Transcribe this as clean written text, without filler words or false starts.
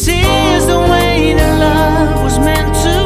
This is the way that love was meant to